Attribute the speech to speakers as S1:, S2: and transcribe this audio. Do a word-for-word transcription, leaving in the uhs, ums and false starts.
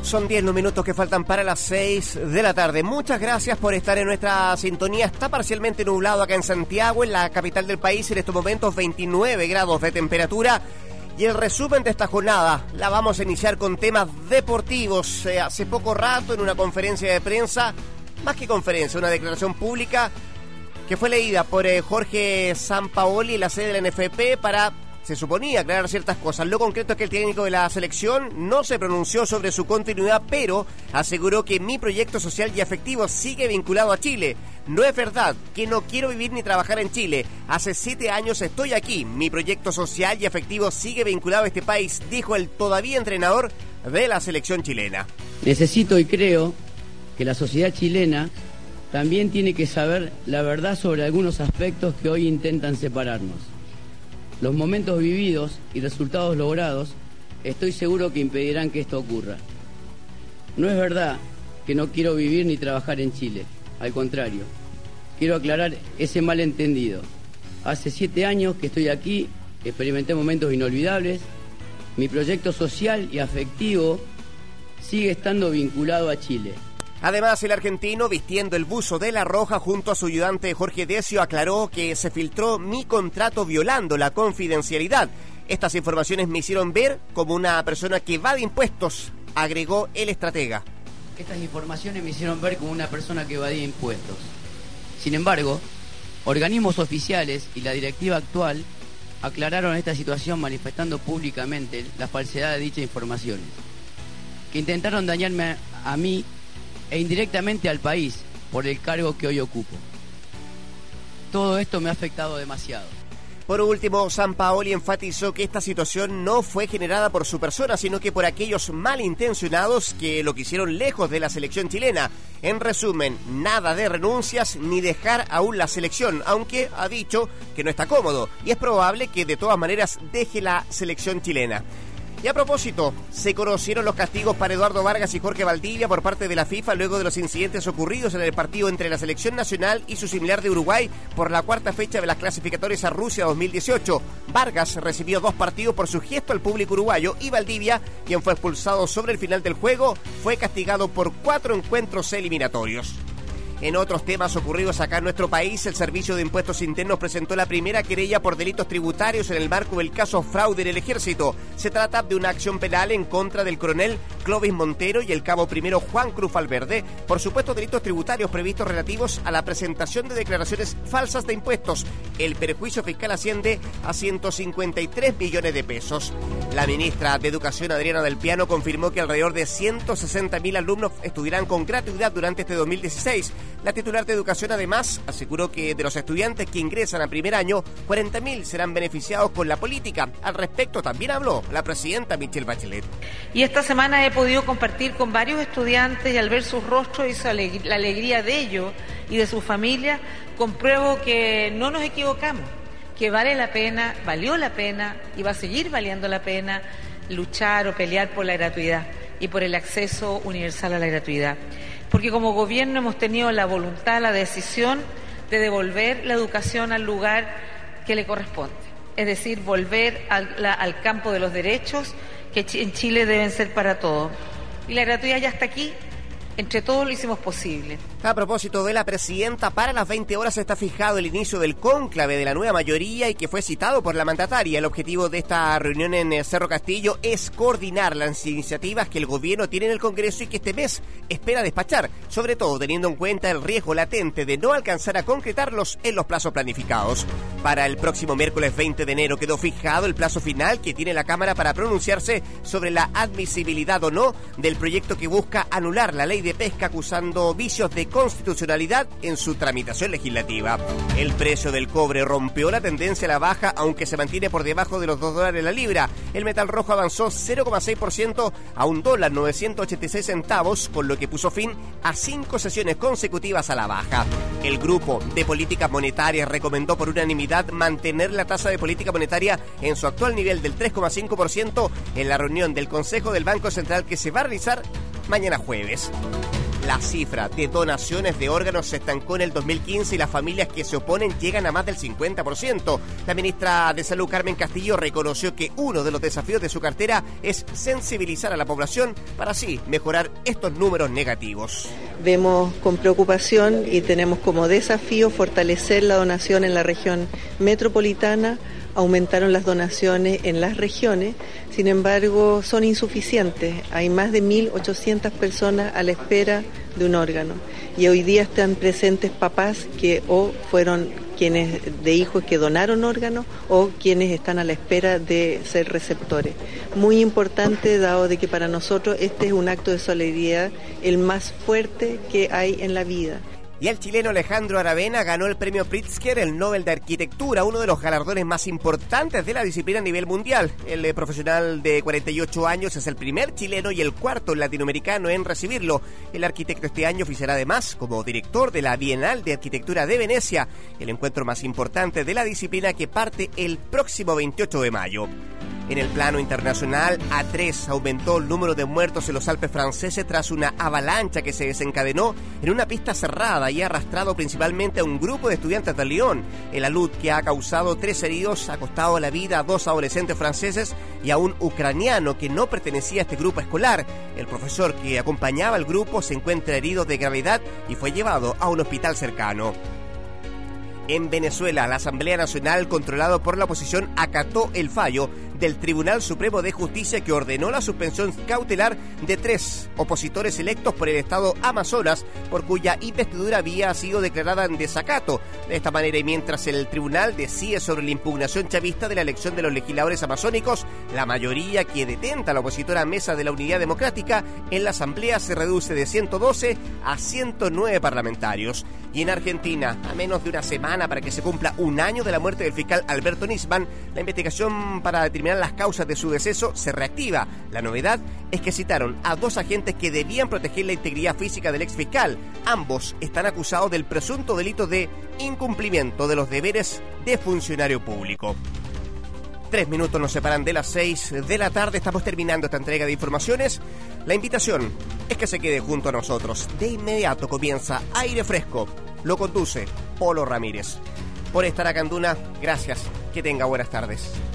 S1: Son diez los minutos que faltan para las seis de la tarde. Muchas gracias por estar en nuestra sintonía. Está parcialmente nublado acá en Santiago, en la capital del país, en estos momentos veintinueve grados de temperatura. Y el resumen de esta jornada la vamos a iniciar con temas deportivos. Eh, hace poco rato, en una conferencia de prensa, más que conferencia, una declaración pública que fue leída por eh, Jorge Sampaoli en la sede de la N F P para, se suponía, aclarar ciertas cosas. Lo concreto es que el técnico de la selección no se pronunció sobre su continuidad, pero aseguró que mi proyecto social y afectivo sigue vinculado a Chile. No es verdad que no quiero vivir ni trabajar en Chile. Hace siete años estoy aquí. Mi proyecto social y afectivo sigue vinculado a este país, dijo el todavía entrenador de la selección chilena.
S2: Necesito y creo que la sociedad chilena también tiene que saber la verdad sobre algunos aspectos que hoy intentan separarnos. Los momentos vividos y resultados logrados, estoy seguro que impedirán que esto ocurra. No es verdad que no quiero vivir ni trabajar en Chile. Al contrario, quiero aclarar ese malentendido. Hace siete años que estoy aquí, experimenté momentos inolvidables. Mi proyecto social y afectivo sigue estando vinculado a Chile.
S1: Además, el argentino, vistiendo el buzo de la Roja junto a su ayudante Jorge Decio, aclaró que se filtró mi contrato violando la confidencialidad. Estas informaciones me hicieron ver como una persona que evade impuestos, agregó el estratega.
S2: Estas informaciones me hicieron ver como una persona que evadía impuestos. Sin embargo, organismos oficiales y la directiva actual aclararon esta situación manifestando públicamente la falsedad de dichas informaciones, que intentaron dañarme a, a mí e indirectamente al país por el cargo que hoy ocupo. Todo esto me ha afectado demasiado.
S1: Por último, Sampaoli enfatizó que esta situación no fue generada por su persona, sino que por aquellos malintencionados que lo quisieron lejos de la selección chilena. En resumen, nada de renuncias ni dejar aún la selección, aunque ha dicho que no está cómodo y es probable que de todas maneras deje la selección chilena. Y a propósito, se conocieron los castigos para Eduardo Vargas y Jorge Valdivia por parte de la FIFA luego de los incidentes ocurridos en el partido entre la selección nacional y su similar de Uruguay por la cuarta fecha de las clasificatorias a Rusia dos mil dieciocho. Vargas recibió dos partidos por su gesto al público uruguayo y Valdivia, quien fue expulsado sobre el final del juego, fue castigado por cuatro encuentros eliminatorios. En otros temas ocurridos acá en nuestro país, el Servicio de Impuestos Internos presentó la primera querella por delitos tributarios en el marco del caso fraude en el Ejército. Se trata de una acción penal en contra del coronel Clovis Montero y el cabo primero Juan Cruz Valverde por supuestos delitos tributarios previstos relativos a la presentación de declaraciones falsas de impuestos. El perjuicio fiscal asciende a ciento cincuenta y tres millones de pesos. La ministra de Educación, Adriana Del Piano, confirmó que alrededor de ciento sesenta mil alumnos estudiarán con gratuidad durante este dos mil dieciséis. La titular de Educación, además, aseguró que de los estudiantes que ingresan a primer año, cuarenta mil serán beneficiados con la política. Al respecto también habló la presidenta Michelle Bachelet.
S3: Y esta semana he podido compartir con varios estudiantes y al ver sus rostros y su aleg- la alegría de ellos y de sus familias, compruebo que no nos equivocamos, que vale la pena, valió la pena y va a seguir valiendo la pena luchar o pelear por la gratuidad y por el acceso universal a la gratuidad. Porque como gobierno hemos tenido la voluntad, la decisión de devolver la educación al lugar que le corresponde, es decir, volver al, la, al campo de los derechos que en Chile deben ser para todos. Y la gratuidad ya está aquí, entre todos lo hicimos posible.
S1: A propósito de la presidenta, para las veinte horas está fijado el inicio del cónclave de la nueva mayoría y que fue citado por la mandataria. El objetivo de esta reunión en Cerro Castillo es coordinar las iniciativas que el gobierno tiene en el Congreso y que este mes espera despachar, sobre todo teniendo en cuenta el riesgo latente de no alcanzar a concretarlos en los plazos planificados. Para el próximo miércoles veinte de enero quedó fijado el plazo final que tiene la Cámara para pronunciarse sobre la admisibilidad o no del proyecto que busca anular la ley de pesca acusando vicios de constitucionalidad en su tramitación legislativa. El precio del cobre rompió la tendencia a la baja, aunque se mantiene por debajo de los dos dólares la libra. El metal rojo avanzó cero coma seis por ciento a un dólar novecientos ochenta y seis centavos, con lo que puso fin a cinco sesiones consecutivas a la baja. El Grupo de Políticas Monetarias recomendó por unanimidad mantener la tasa de política monetaria en su actual nivel del tres coma cinco por ciento en la reunión del Consejo del Banco Central que se va a realizar mañana jueves. La cifra de donaciones de órganos se estancó en el dos mil quince y las familias que se oponen llegan a más del cincuenta por ciento. La ministra de Salud, Carmen Castillo, reconoció que uno de los desafíos de su cartera es sensibilizar a la población para así mejorar estos números negativos.
S4: Vemos con preocupación y tenemos como desafío fortalecer la donación en la región metropolitana. Aumentaron las donaciones en las regiones, sin embargo son insuficientes. Hay más de mil ochocientas personas a la espera de un órgano y hoy día están presentes papás que o fueron quienes de hijos que donaron órganos o quienes están a la espera de ser receptores. Muy importante, dado de que para nosotros este es un acto de solidaridad el más fuerte que hay en la vida.
S1: Y el chileno Alejandro Aravena ganó el premio Pritzker, el Nobel de Arquitectura, uno de los galardones más importantes de la disciplina a nivel mundial. El eh, profesional de cuarenta y ocho años es el primer chileno y el cuarto latinoamericano en recibirlo. El arquitecto este año oficiará además como director de la Bienal de Arquitectura de Venecia, el encuentro más importante de la disciplina que parte el próximo veintiocho de mayo. En el plano internacional, a tres aumentó el número de muertos en los Alpes franceses tras una avalancha que se desencadenó en una pista cerrada y ha arrastrado principalmente a un grupo de estudiantes de Lyon. El alud, que ha causado tres heridos, ha costado la vida a dos adolescentes franceses y a un ucraniano que no pertenecía a este grupo escolar. El profesor que acompañaba al grupo se encuentra herido de gravedad y fue llevado a un hospital cercano. En Venezuela, la Asamblea Nacional, controlado por la oposición, acató el fallo del Tribunal Supremo de Justicia que ordenó la suspensión cautelar de tres opositores electos por el estado Amazonas, por cuya investidura había sido declarada en desacato. De esta manera, y mientras el tribunal decide sobre la impugnación chavista de la elección de los legisladores amazónicos, la mayoría que detenta a la opositora Mesa de la Unidad Democrática en la Asamblea se reduce de ciento doce a ciento nueve parlamentarios. Y en Argentina, a menos de una semana para que se cumpla un año de la muerte del fiscal Alberto Nisman, la investigación para determinar las causas de su deceso se reactiva. La novedad es que citaron a dos agentes que debían proteger la integridad física del exfiscal. Ambos están acusados del presunto delito de incumplimiento de los deberes de funcionario público. Tres minutos nos separan de las seis de la tarde. Estamos terminando esta entrega de informaciones. La invitación es que se quede junto a nosotros. De inmediato comienza Aire Fresco. Lo conduce Polo Ramírez. Por estar acá en Duna, gracias. Que tenga buenas tardes.